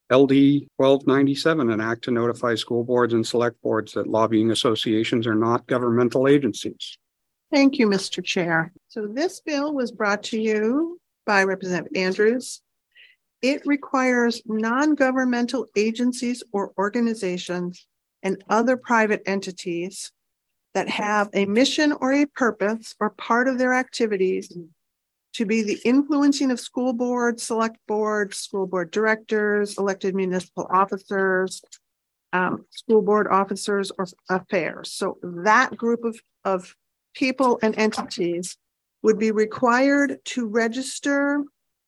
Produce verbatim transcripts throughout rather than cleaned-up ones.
L D twelve ninety-seven, an act to notify school boards and select boards that lobbying associations are not governmental agencies. Thank you, Mister Chair. So this bill was brought to you by Representative Andrews. It requires non-governmental agencies or organizations and other private entities that have a mission or a purpose or part of their activities to be the influencing of school boards, select boards, school board directors, elected municipal officers, um, school board officers or affairs. So that group of, of people and entities would be required to register,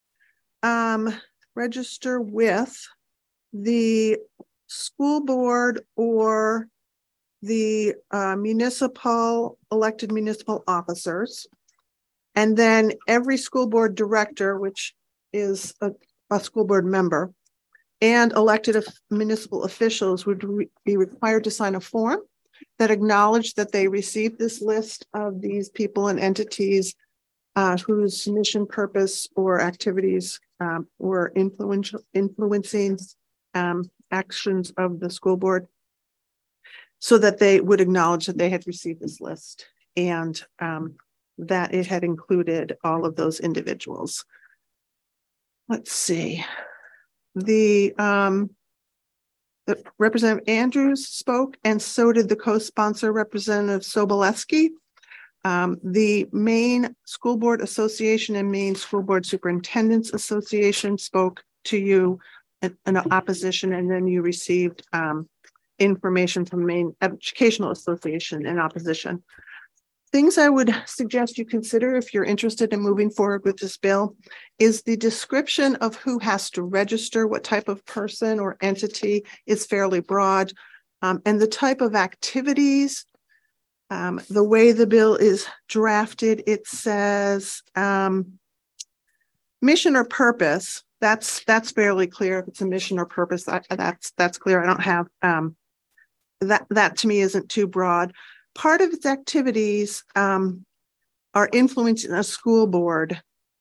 um, register with the school board or the uh, municipal elected municipal officers. And then every school board director, which is a, a school board member, and elected municipal officials would re be required to sign a form that acknowledged that they received this list of these people and entities uh, whose mission, purpose, or activities um, were influential, influencing um, actions of the school board, so that they would acknowledge that they had received this list and um, that it had included all of those individuals. Let's see. The, um, the Representative Andrews spoke, and so did the co-sponsor Representative Sobolewski. Um, the Maine School Board Association and Maine School Board Superintendents Association spoke to you in, in opposition, and then you received um, information from Maine Educational Association in opposition. Things I would suggest you consider if you're interested in moving forward with this bill is the description of who has to register, what type of person or entity is fairly broad, um, and the type of activities. Um, the way the bill is drafted, it says um, mission or purpose. That's that's fairly clear. If it's a mission or purpose, that, that's that's clear. I don't have um, that. That to me isn't too broad. Part of its activities um, are influencing a school board.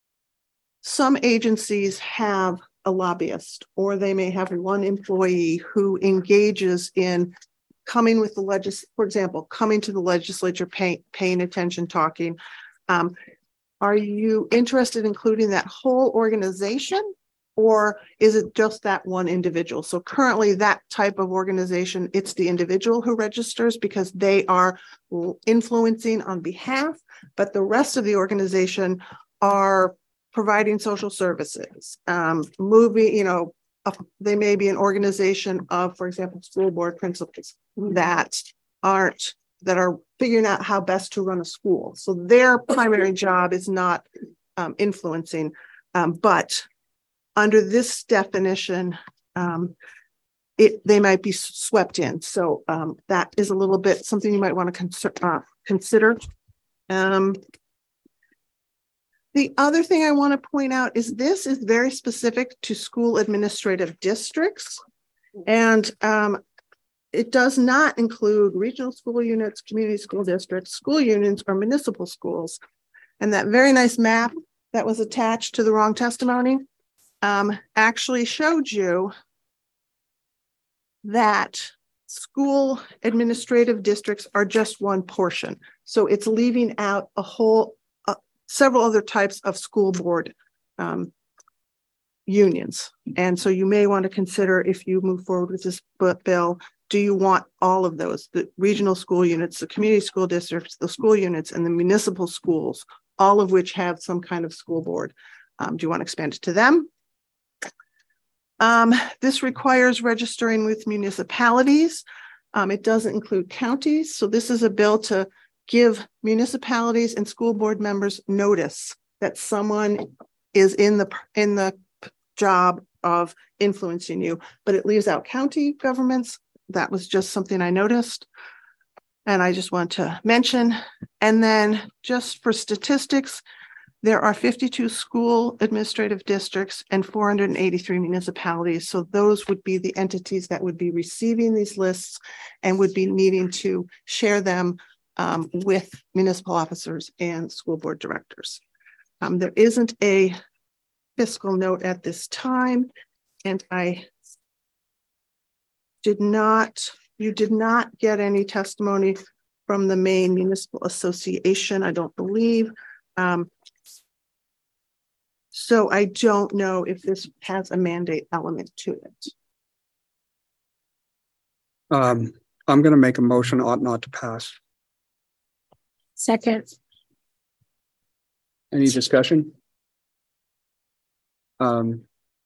Some agencies have a lobbyist, or they may have one employee who engages in coming with the legis, for example, coming to the legislature, pay, paying attention, talking. Um, are you interested in including that whole organization, or is it just that one individual? So currently that type of organization, it's the individual who registers because they are influencing on behalf, but the rest of the organization are providing social services, um, moving, you know, uh, they may be an organization of, for example, school board principals that aren't, that are figuring out how best to run a school. So their primary job is not um, influencing, um, but under this definition, um, it they might be swept in. So um, that is a little bit something you might want to cons uh, consider. Um, the other thing I want to point out is this is very specific to school administrative districts, and um, it does not include regional school units, community school districts, school unions, or municipal schools. And that very nice map that was attached to the wrong testimony Um, actually showed you that school administrative districts are just one portion. So it's leaving out a whole, uh, several other types of school board um, unions. And so you may want to consider, if you move forward with this bill, do you want all of those, the regional school units, the community school districts, the school units, and the municipal schools, all of which have some kind of school board? Um, do you want to expand it to them? Um, this requires registering with municipalities. Um, it doesn't include counties. So this is a bill to give municipalities and school board members notice that someone is in the, in the job of influencing you, but it leaves out county governments. That was just something I noticed, and I just want to mention. And then just for statistics, there are fifty-two school administrative districts and four hundred eighty-three municipalities. So those would be the entities that would be receiving these lists and would be needing to share them um, with municipal officers and school board directors. Um, there isn't a fiscal note at this time, and I did not, you did not get any testimony from the Maine Municipal Association, I don't believe. Um, so I don't know if this has a mandate element to it. Um, I'm going to make a motion ought not to pass. Second. Any discussion? Um,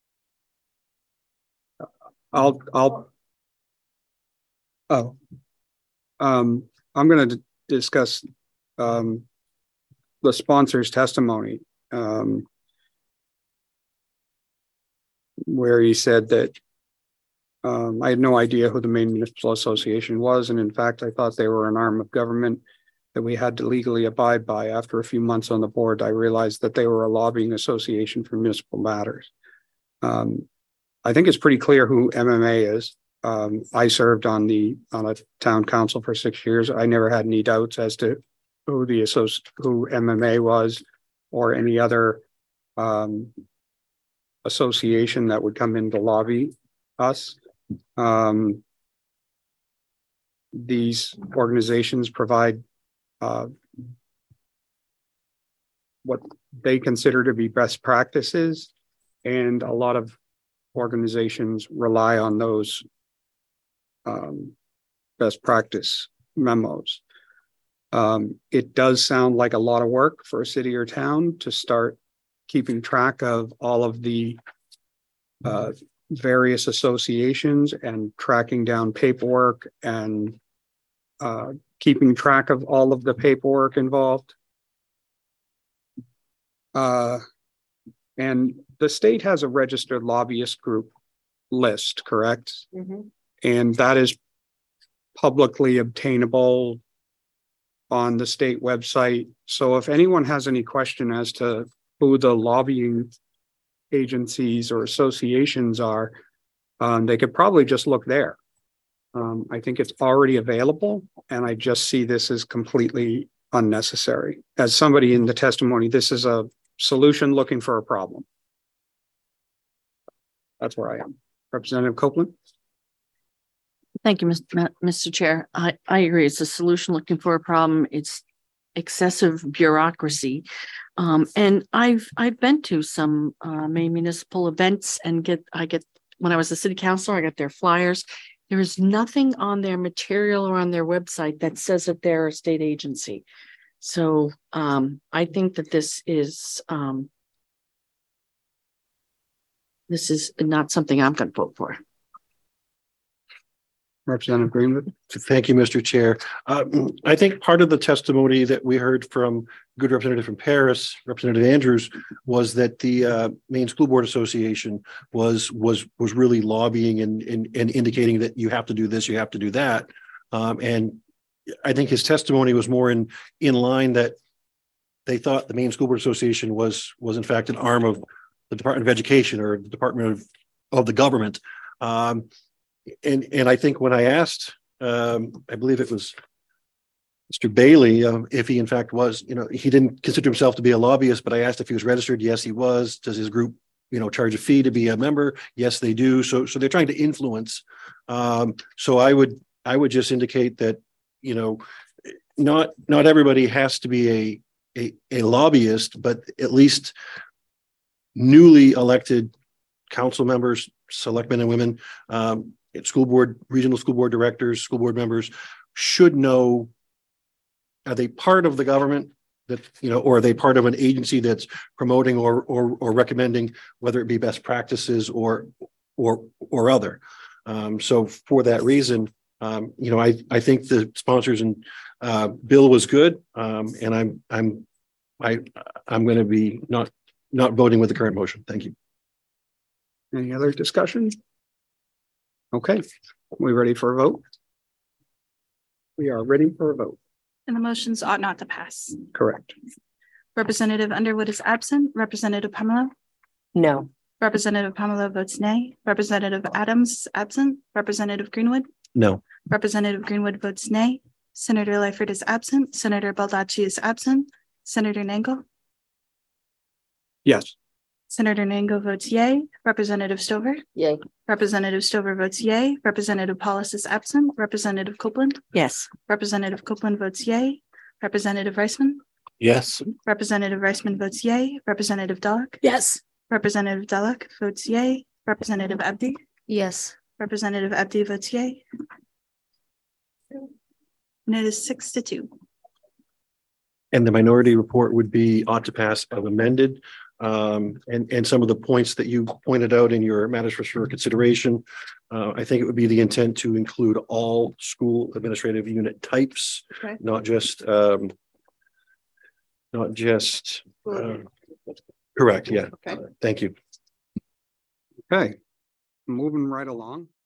I'll, I'll, oh, um, I'm going to discuss, um, the sponsor's testimony, um, where he said that, um, I had no idea who the Maine Municipal Association was. And in fact, I thought they were an arm of government that we had to legally abide by. After a few months on the board, I realized that they were a lobbying association for municipal matters. Um, I think it's pretty clear who M M A is. Um, I served on the on a town council for six years. I never had any doubts as to who the associ who M M A was, or any other um, association that would come in to lobby us. Um, these organizations provide uh, what they consider to be best practices, and a lot of organizations rely on those um, best practice memos. Um, it does sound like a lot of work for a city or town to start keeping track of all of the uh, various associations and tracking down paperwork and uh, keeping track of all of the paperwork involved. Uh, and the state has a registered lobbyist group list, correct? Mm-hmm. And that is publicly obtainable on the state website. So if anyone has any question as to who the lobbying agencies or associations are, um, they could probably just look there. Um, I think it's already available, and I just see this as completely unnecessary. As somebody in the testimony, this is a solution looking for a problem. That's where I am. Representative Copeland. Thank you, Mister Chair. I, I agree. It's a solution looking for a problem. It's excessive bureaucracy. Um, and I've I've been to some uh, Maine municipal events and get I get when I was a city councilor, I got their flyers. There is nothing on their material or on their website that says that they're a state agency. So um, I think that this is um, this is not something I'm going to vote for. Representative Greenwood. Thank you, Mister Chair. Um, I think part of the testimony that we heard from good representative from Paris, Representative Andrews, was that the uh, Maine School Board Association was was was really lobbying and, and and indicating that you have to do this, you have to do that. Um, and I think his testimony was more in in line that they thought the Maine School Board Association was was in fact an arm of the Department of Education or the Department of, of the government. Um, And and I think when I asked, um, I believe it was Mister Bailey, um, if he in fact was, you know, he didn't consider himself to be a lobbyist, but I asked if he was registered. Yes, he was. Does his group, you know, charge a fee to be a member? Yes, they do. So so they're trying to influence. Um, so I would I would just indicate that, you know, not not everybody has to be a a, a lobbyist, but at least newly elected council members, selectmen and women, um, school board, regional school board directors, school board members should know, are they part of the government that, you know, or are they part of an agency that's promoting or or, or recommending, whether it be best practices or or or other. Um, so for that reason, um, you know, I I think the sponsors and uh, bill was good, um, and I'm I'm I I'm going to be not not voting with the current motion. Thank you. Any other discussion? Okay, we ready for a vote? We are ready for a vote. And the motions ought not to pass. Correct. Representative Underwood is absent. Representative Pamela? No. Representative Pamela votes nay. Representative Adams is absent. Representative Greenwood? No. Representative Greenwood votes nay. Senator Lightfoot is absent. Senator Baldacci is absent. Senator Nangle? Yes. Senator Nango votes yay. Representative Stover. Yay. Representative Stover votes yay. Representative Paulus is absent. Representative Copeland. Yes. Representative Copeland votes yay. Representative Reisman. Yes. Representative Reisman votes yay. Representative Dallek. Yes. Representative Dallek votes yay. Representative Abdi. Yes. Representative Abdi votes yay. And it is six to two. And the minority report would be ought to pass as amended. Um, and, and some of the points that you pointed out in your matters for sure consideration. Uh, I think it would be the intent to include all school administrative unit types, Okay. not just, um, not just, uh, correct. Yeah. Okay. Thank you. Okay, moving right along.